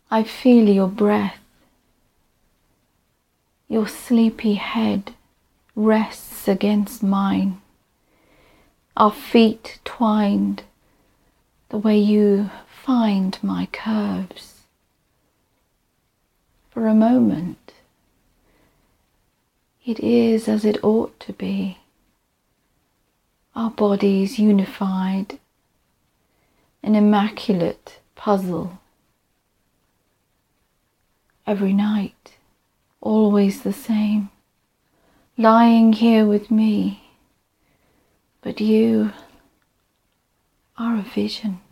I feel your breath. Your sleepy head rests against mine. Our feet twined the way you find my curves. For a moment, it is as it ought to be. Our bodies unified, an immaculate puzzle. Every night, always the same, lying here with me, but you are a vision.